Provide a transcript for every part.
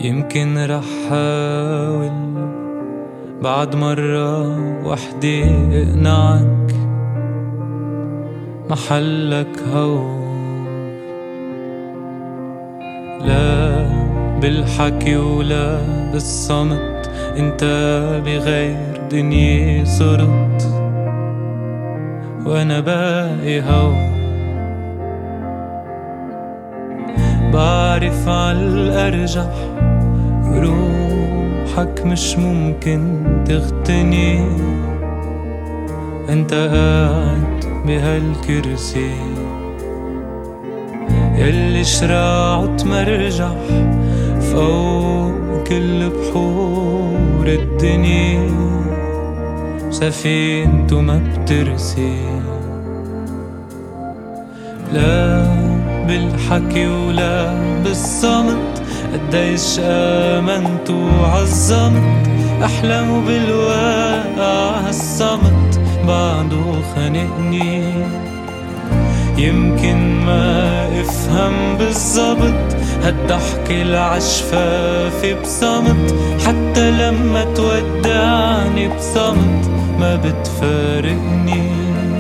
يمكن رح حاول بعد مرة وحدة اقنعك محلك هون، لا بالحكي ولا بالصمت، انت بغير دنيا صرت وانا باقي هون. بعرف عالأرجح روحك مش ممكن تغتني، انت قاعد بهالكرسي يلي شراعه تمرجح فوق كل بحور الدنيا، سفينته ما بترسي. لا بالحكي ولا بالصمت، قديش آمنت وعظمت أحلام بالواقع هالصمت بعده خانقني. يمكن ما افهم بالضبط هالضحكة العشفافة بصمت، حتى لما تودعني بصمت ما بتفارقني.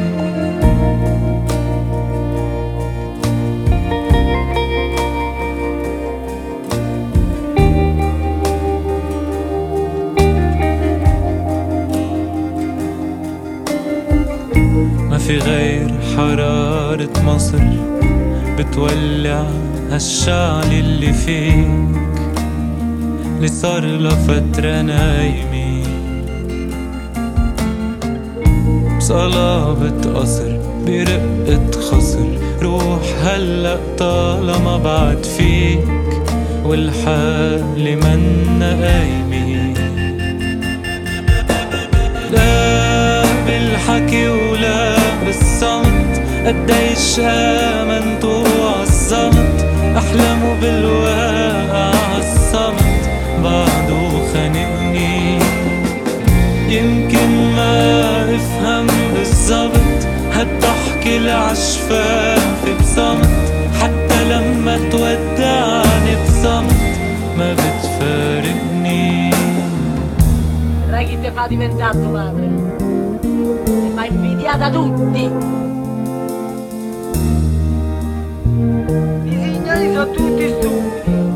ما في غير حرارة مصر بتولع هالشعل اللي فيك، اللي صار لفترة نايمين بصلابة قصر برقة خصر. روح هلأ طالما بعد فيك والحالة منا قايمين. لا بالحكي ولا بالصمت، قديش آمنت وعظمت أحلامه بالواقع هالصمت بعده خانقني. يمكن ما افهم بالضبط هالضحكة العشفافة بصمت، حتى لما تودعني بصمت ما بتفارقني. Chi ti fa diventare tua madre? Ti fa invidiata tutti. I signori sono tutti stupidi.